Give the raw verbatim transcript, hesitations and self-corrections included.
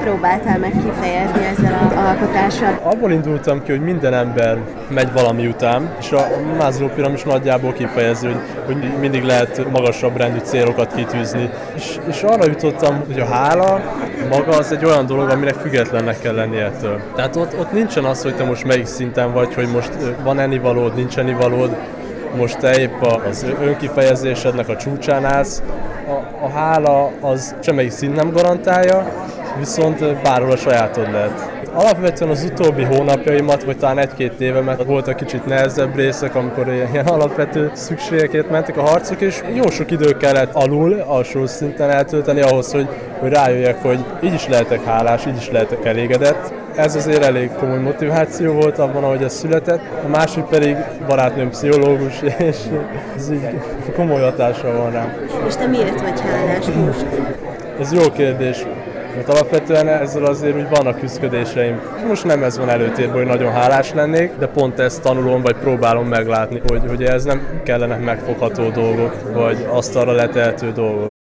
próbáltál meg kifejezni ezzel az alkotással? Abból indultam ki, hogy minden ember megy valami után, és a Maslow piramis nagyjából kifejezi, hogy, hogy mindig lehet magasabb rendű célokat kitűzni. És, és arra jutottam, hogy a hála maga az egy olyan dolog, aminek függetlennek kell lenni ettől. Tehát ott, ott nincsen az, hogy te most melyik szinten vagy, hogy most van ennivalód, nincs ennivalód, most te épp az önkifejezésednek a csúcsán állsz. A, a hála az semmelyik szint nem garantálja, viszont bárhol a sajátod lehet. Alapvetően az utóbbi hónapjaimat, vagy talán egy-két évemet voltak kicsit nehezebb részek, amikor ilyen alapvető szükségekért mentek a harcok, és jó sok idő kellett alul, alsó szinten eltölteni ahhoz, hogy, hogy rájöjjek, hogy így is lehetek hálás, így is lehetek elégedett. Ez azért elég komoly motiváció volt abban, ahogy ez született. A másik pedig barátnőm pszichológus, és ez így komoly hatással van rám. És te miért vagy hálás most? Ez jó kérdés. Mert alapvetően ezzel azért úgy vannak küszködéseim. Most nem ez van előtérben, hogy nagyon hálás lennék, de pont ezt tanulom, vagy próbálom meglátni, hogy, hogy ez nem kellene megfogható dolgok, vagy asztalra letehető dolgok.